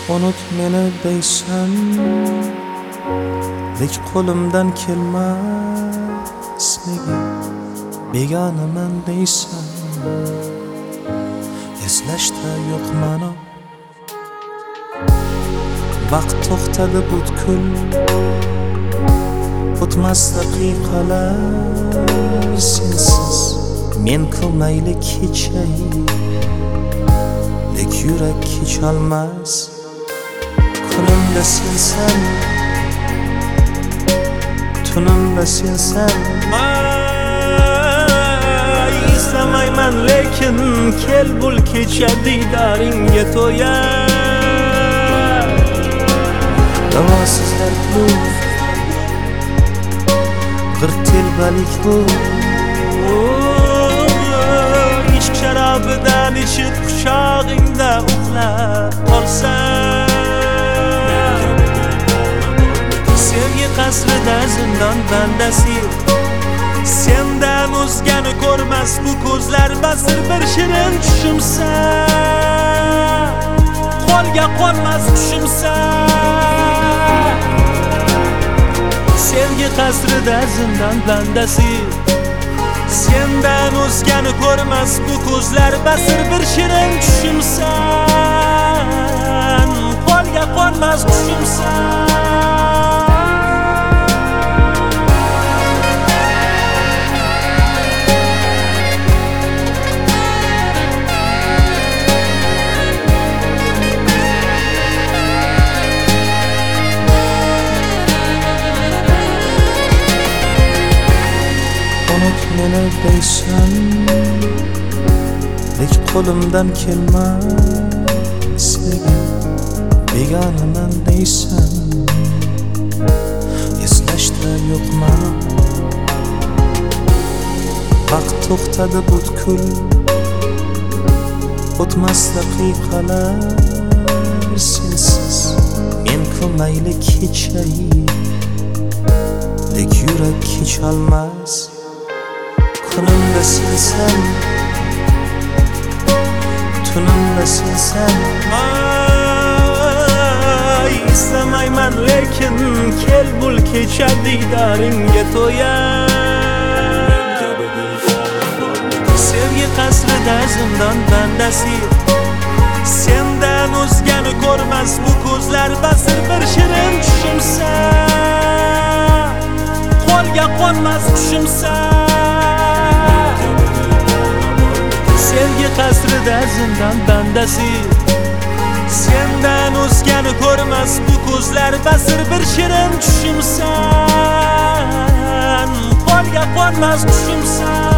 Unut meni deysan, lek qo'limdan kelmas nega begonaman deysan. Eslashda yo'q ma'no, vaqt to'xtadi butkul. O'tmas daqiqalar sensiz, men qilmayli kechay, lek yurak kecholmas. Kunimda sensan, tunimda sensan. İstamayman lekin kel bul kecha diydoringga to'yar. Davosizlar kulib bir telbalik bu. İchk sharobidan ichib quchog'ingda uxlab qolsam, sevgi qasrida zindon bandasi. Sendan o'zgani ko'rmas bu ko'zlar, basir bir shirin tushimsan, qo'lga qo'nmas tushimsan. Sevgi qasrida zindon bandasi. Sendan o'zgani ko'rmas bu ko'zlar, basir bir shirin tushimsan, qo'lga qo'nmas tushimsan. Unut meni deysan, lek qo'limdan kelmas nega begonaman deysan. Eslashda yo'q ma'no, vaqt to'xtadi butkul. O'tmas daqiqalar sensiz, men qilmayli kechay, lek yurak kecholmas. Kunimda sensan, tunimda sensan. İstamayman lekin kel bul kecha diydoringga to'yar. Sevgi qasrida zindon bandasi. Sendan o'zgani ko'rmas bu ko'zlar, basir bir shirin tushimsan, qo'lga qo'nmas tushimsan. Sevgi qasrida zindon bandasi. Sendan o'zgani ko'rmas bu ko'zlar, basir bir shirin tushimsan, qo'lga qo'nmas tushimsan.